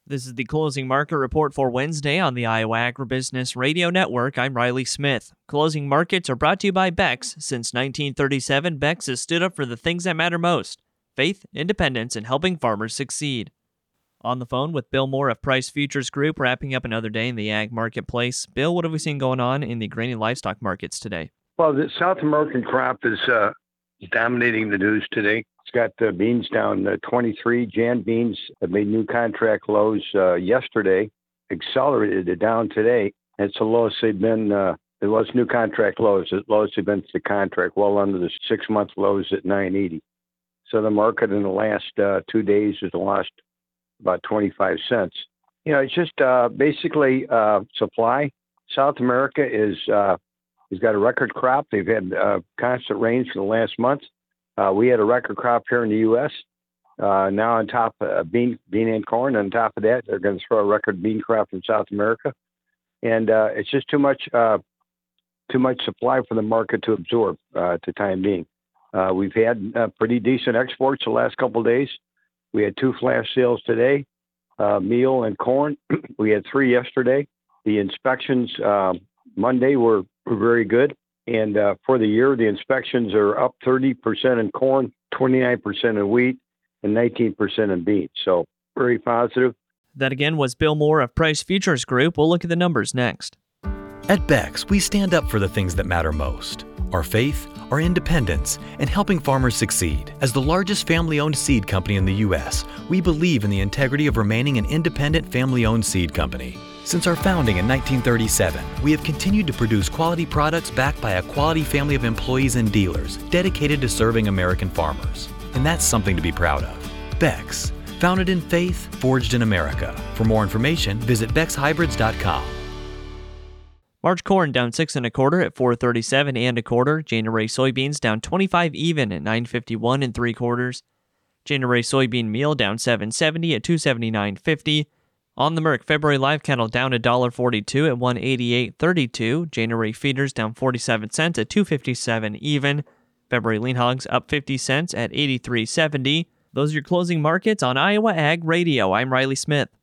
This is the closing market report for Wednesday on the Iowa Agribusiness Radio Network. I'm Riley Smith. Closing markets are brought to you by Beck's. Since 1937, Beck's has stood up for the things that matter most: faith, independence, and helping farmers succeed. On the phone with Bill Moore of Price Futures Group, wrapping up another day in the ag marketplace. Bill, what have we seen going on in the grain and livestock markets today? Well, the South American crop is dominating the news today. It's got beans down 23. Jan beans have made new contract lows yesterday, accelerated it down today. It's the lowest they've been. It was new contract lows. The lowest they've been to the contract, well under the 6-month lows at 980. So the market in the last 2 days has lost about 25 cents. You know, it's just basically supply. South America has got a record crop. They've had constant rains for the last month. We had a record crop here in the U.S. Now on top of bean and corn. On top of that, they're going to throw a record bean crop in South America. And it's just too much supply for the market to absorb to time being. We've had pretty decent exports the last couple of days. We had 2 flash sales today, meal and corn. We had 3 yesterday. The inspections Monday were very good. And for the year, the inspections are up 30% in corn, 29% in wheat, and 19% in beans. So very positive. That again was Bill Moore of Price Futures Group. We'll look at the numbers next. At Beck's, we stand up for the things that matter most: our faith, our independence, and helping farmers succeed. As the largest family-owned seed company in the U.S., we believe in the integrity of remaining an independent family-owned seed company. Since our founding in 1937, we have continued to produce quality products backed by a quality family of employees and dealers dedicated to serving American farmers. And that's something to be proud of. Beck's, founded in faith, forged in America. For more information, visit beckshybrids.com. March corn down 6 1/4 at 437 1/4. January soybeans down 25 even at 951 3/4. January soybean meal down 770 at 279.50. On the Merck, February live cattle down $1.42 at 188.32. January feeders down 47 cents at 257 even. February lean hogs up 50 cents at 83.70. Those are your closing markets on Iowa Ag Radio. I'm Riley Smith.